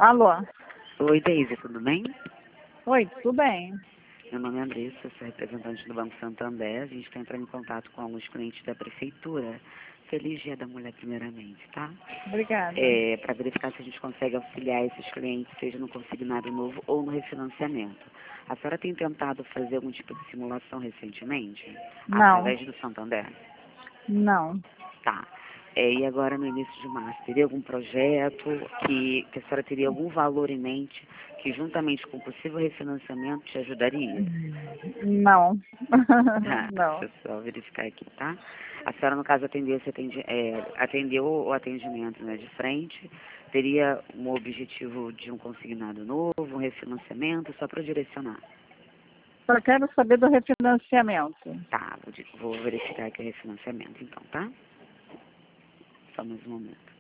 Alô? Oi, Deise, tudo bem? Oi, tudo bem? Meu nome é Andressa, sou representante do Banco Santander. A gente está entrando em contato com alguns clientes da Prefeitura. Feliz Dia da Mulher, primeiramente, tá? Obrigada. Para verificar se a gente consegue auxiliar esses clientes, seja no consignado novo ou no refinanciamento. A senhora tem tentado fazer algum tipo de simulação recentemente? Não, Através do Santander? não. Tá. E agora, no início de março, teria algum projeto que a senhora teria algum valor em mente que, juntamente com o possível refinanciamento, te ajudaria? Não. Tá, Não. deixa eu só verificar aqui, tá? A senhora, no caso, atendeu o atendimento, né, de frente, teria um objetivo de um consignado novo, um refinanciamento, só para direcionar. Só quero saber do refinanciamento. Tá, vou verificar aqui o refinanciamento, então, tá? Só mais um momento.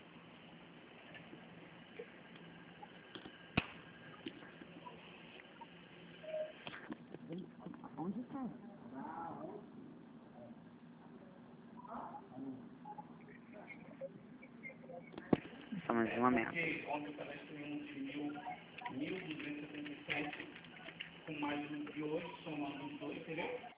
Só mais um momento. Ontem eu cadastrei um de 1.277 com mais um de hoje, somando os dois, entendeu?